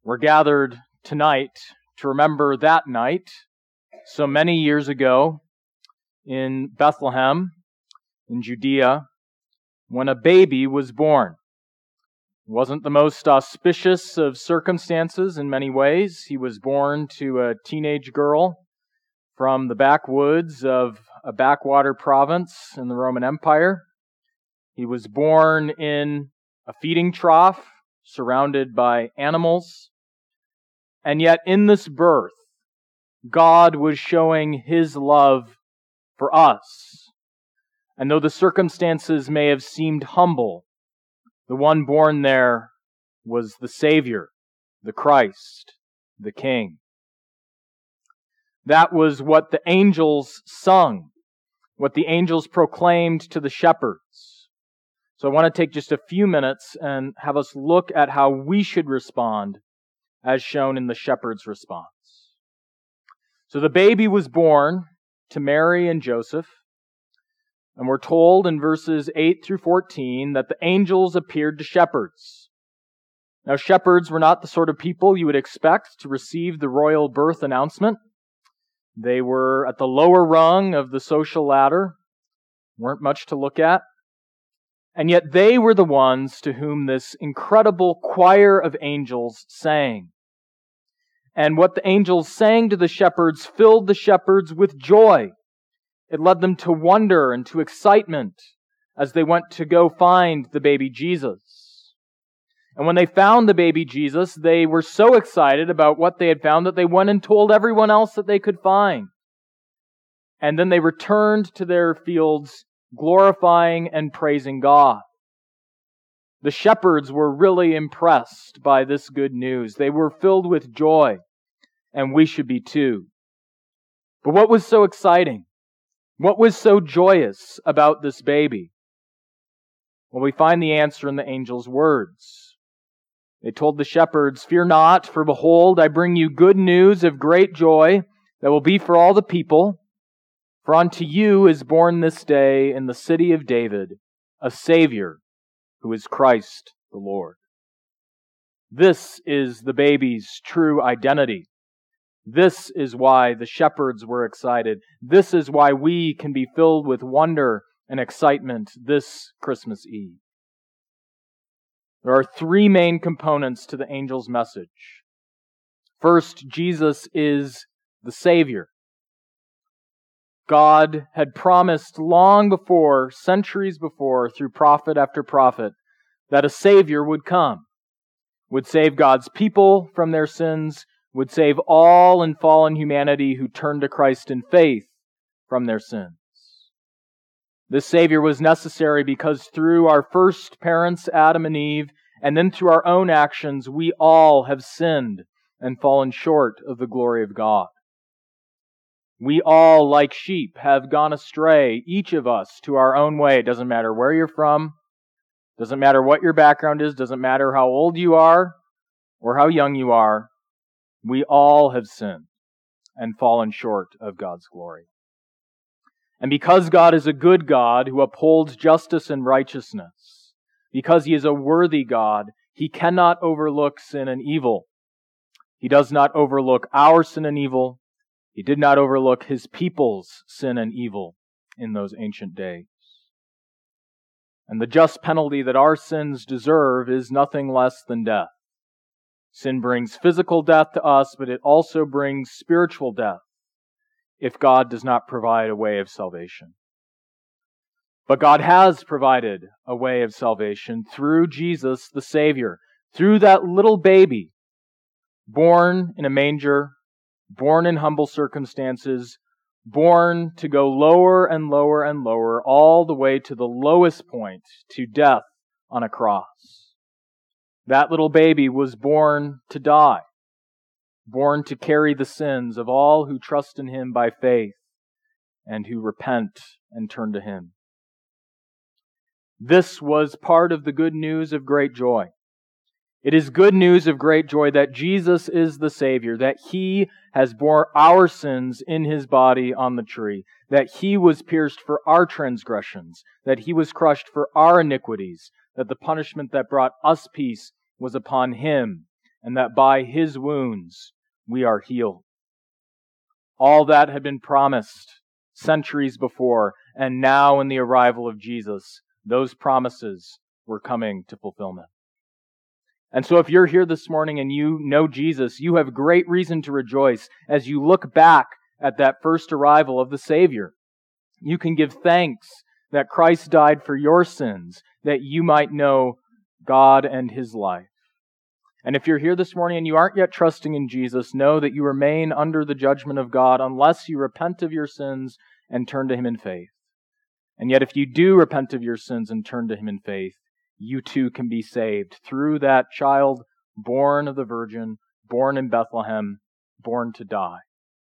We're gathered tonight to remember that night, so many years ago, in Bethlehem, in Judea, when a baby was born. It wasn't the most auspicious of circumstances in many ways. He was born to a teenage girl from the backwoods of a backwater province in the Roman Empire. He was born in a feeding trough, surrounded by animals. And yet in this birth, God was showing His love for us. And though the circumstances may have seemed humble, the one born there was the Savior, the Christ, the King. That was what the angels sung, what the angels proclaimed to the shepherds. So I want to take just a few minutes and have us look at how we should respond as shown in the shepherd's response. So the baby was born to Mary and Joseph, and we're told in verses 8 through 14 that the angels appeared to shepherds. Now, shepherds were not the sort of people you would expect to receive the royal birth announcement. They were at the lower rung of the social ladder, weren't much to look at. And yet they were the ones to whom this incredible choir of angels sang. And what the angels sang to the shepherds filled the shepherds with joy. It led them to wonder and to excitement as they went to go find the baby Jesus. And when they found the baby Jesus, they were so excited about what they had found that they went and told everyone else that they could find. And then they returned to their fields glorifying and praising God. The shepherds were really impressed by this good news. They were filled with joy, and we should be too. But what was so exciting? What was so joyous about this baby? Well, we find the answer in the angel's words. They told the shepherds, "Fear not, for behold, I bring you good news of great joy that will be for all the people. For unto you is born this day in the city of David a Savior, who is Christ the Lord." This is the baby's true identity. This is why the shepherds were excited. This is why we can be filled with wonder and excitement this Christmas Eve. There are three main components to the angel's message. First, Jesus is the Savior. God had promised long before, centuries before, through prophet after prophet, that a Savior would come, would save God's people from their sins, would save all in fallen humanity who turned to Christ in faith from their sins. This Savior was necessary because through our first parents, Adam and Eve, and then through our own actions, we all have sinned and fallen short of the glory of God. We all, like sheep, have gone astray, each of us, to our own way. It doesn't matter where you're from, doesn't matter what your background is, doesn't matter how old you are or how young you are. We all have sinned and fallen short of God's glory. And because God is a good God who upholds justice and righteousness, because He is a worthy God, He cannot overlook sin and evil. He does not overlook our sin and evil. He did not overlook His people's sin and evil in those ancient days. And the just penalty that our sins deserve is nothing less than death. Sin brings physical death to us, but it also brings spiritual death if God does not provide a way of salvation. But God has provided a way of salvation through Jesus the Savior, through that little baby, born in a manger, born in humble circumstances, born to go lower and lower and lower, all the way to the lowest point, to death on a cross. That little baby was born to die, born to carry the sins of all who trust in Him by faith and who repent and turn to Him. This was part of the good news of great joy. It is good news of great joy that Jesus is the Savior, that He has bore our sins in His body on the tree, that He was pierced for our transgressions, that He was crushed for our iniquities, that the punishment that brought us peace was upon Him, and that by His wounds we are healed. All that had been promised centuries before, and now in the arrival of Jesus, those promises were coming to fulfillment. And so if you're here this morning and you know Jesus, you have great reason to rejoice as you look back at that first arrival of the Savior. You can give thanks that Christ died for your sins, that you might know God and His life. And if you're here this morning and you aren't yet trusting in Jesus, know that you remain under the judgment of God unless you repent of your sins and turn to Him in faith. And yet if you do repent of your sins and turn to Him in faith, you too can be saved through that child born of the Virgin, born in Bethlehem, born to die.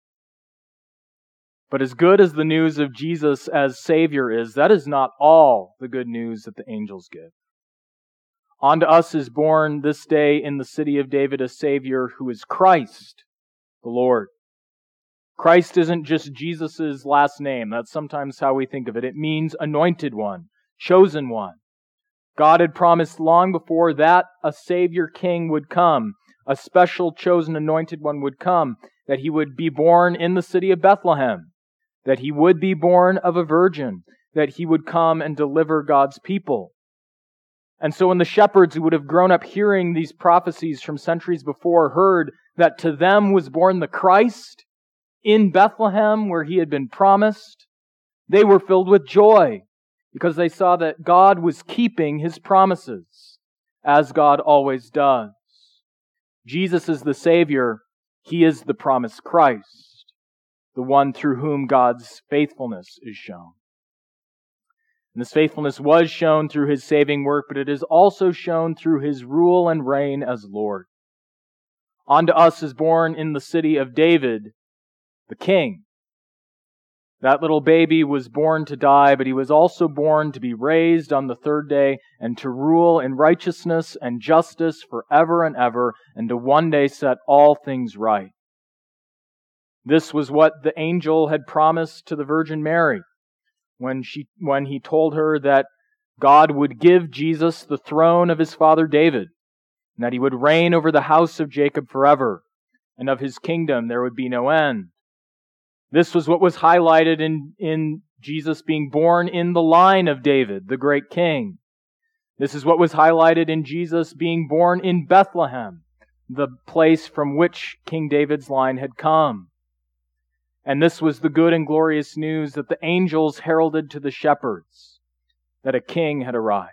But as good as the news of Jesus as Savior is, that is not all the good news that the angels give. Unto us is born this day in the city of David a Savior who is Christ, the Lord. Christ isn't just Jesus' last name. That's sometimes how we think of it. It means anointed one, chosen one. God had promised long before that a Savior King would come, a special chosen anointed one would come, that He would be born in the city of Bethlehem, that He would be born of a virgin, that He would come and deliver God's people. And so when the shepherds who would have grown up hearing these prophecies from centuries before heard that to them was born the Christ in Bethlehem where He had been promised, they were filled with joy because they saw that God was keeping His promises, as God always does. Jesus is the Savior. He is the promised Christ, the one through whom God's faithfulness is shown. And this faithfulness was shown through His saving work, but it is also shown through His rule and reign as Lord. Unto us is born in the city of David the King. That little baby was born to die, but He was also born to be raised on the third day and to rule in righteousness and justice forever and ever, and to one day set all things right. This was what the angel had promised to the Virgin Mary when he told her that God would give Jesus the throne of His father David, and that He would reign over the house of Jacob forever, and of His kingdom there would be no end. This was what was highlighted in Jesus being born in the line of David, the great king. This is what was highlighted in Jesus being born in Bethlehem, the place from which King David's line had come. And this was the good and glorious news that the angels heralded to the shepherds, that a king had arrived.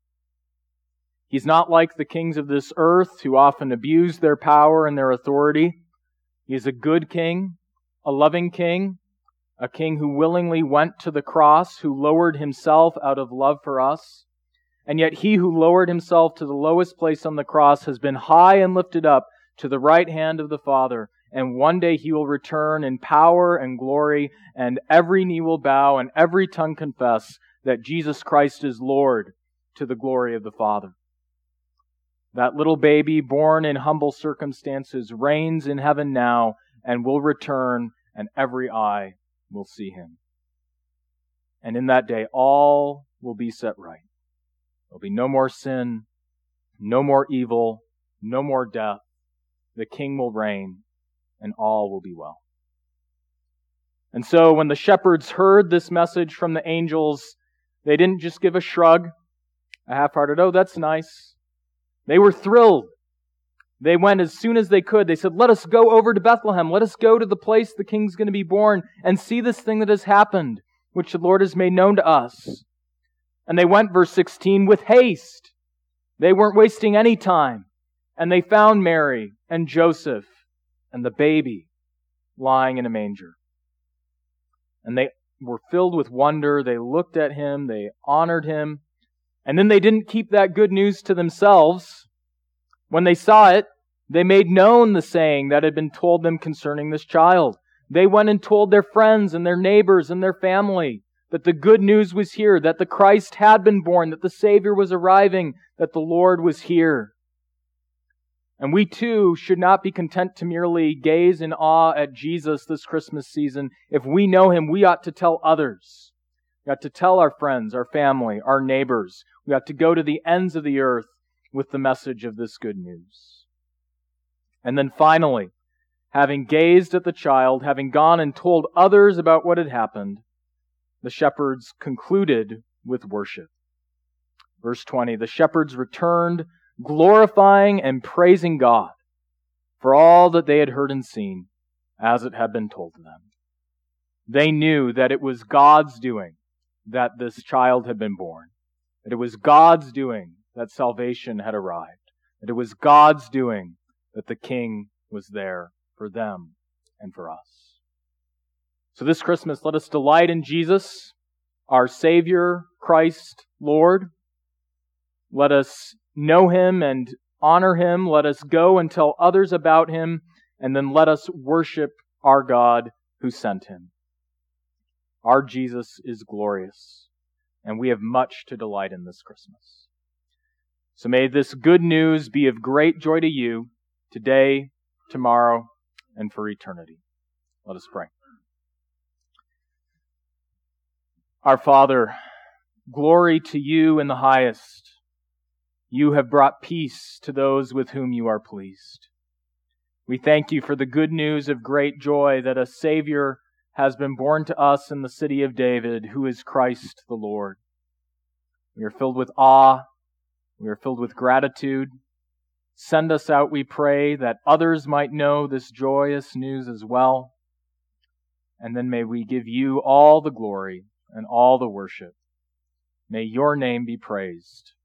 He's not like the kings of this earth who often abuse their power and their authority. He is a good king, a loving king, a king who willingly went to the cross, who lowered Himself out of love for us. And yet He who lowered Himself to the lowest place on the cross has been high and lifted up to the right hand of the Father. And one day He will return in power and glory, and every knee will bow and every tongue confess that Jesus Christ is Lord, to the glory of the Father. That little baby born in humble circumstances reigns in heaven now and will return, and every eye will see Him. And in that day all will be set right. There'll be no more sin, no more evil, no more death. The King will reign, and all will be well. And so when the shepherds heard this message from the angels, they didn't just give a shrug, a half-hearted, "Oh, that's nice." They were thrilled. They went as soon as they could. They said, "Let us go over to Bethlehem. Let us go to the place the King's going to be born and see this thing that has happened, which the Lord has made known to us." And they went, verse 16, with haste. They weren't wasting any time. And they found Mary and Joseph and the baby lying in a manger. And they were filled with wonder. They looked at Him. They honored Him. And then they didn't keep that good news to themselves. When they saw it, they made known the saying that had been told them concerning this child. They went and told their friends and their neighbors and their family that the good news was here, that the Christ had been born, that the Savior was arriving, that the Lord was here. And we too should not be content to merely gaze in awe at Jesus this Christmas season. If we know Him, we ought to tell others. We ought to tell our friends, our family, our neighbors. We ought to go to the ends of the earth with the message of this good news. And then finally, having gazed at the child, having gone and told others about what had happened, the shepherds concluded with worship. Verse 20, the shepherds returned, glorifying and praising God for all that they had heard and seen, as it had been told to them. They knew that it was God's doing that this child had been born, that it was God's doing that salvation had arrived, that it was God's doing that the King was there for them and for us. So this Christmas, let us delight in Jesus, our Savior, Christ, Lord. Let us know Him and honor Him. Let us go and tell others about Him, and then let us worship our God who sent Him. Our Jesus is glorious, and we have much to delight in this Christmas. So may this good news be of great joy to you today, tomorrow, and for eternity. Let us pray. Our Father, glory to you in the highest. You have brought peace to those with whom you are pleased. We thank you for the good news of great joy that a Savior has been born to us in the city of David, who is Christ the Lord. We are filled with awe. We are filled with gratitude. Send us out, we pray, that others might know this joyous news as well. And then may we give you all the glory and all the worship. May your name be praised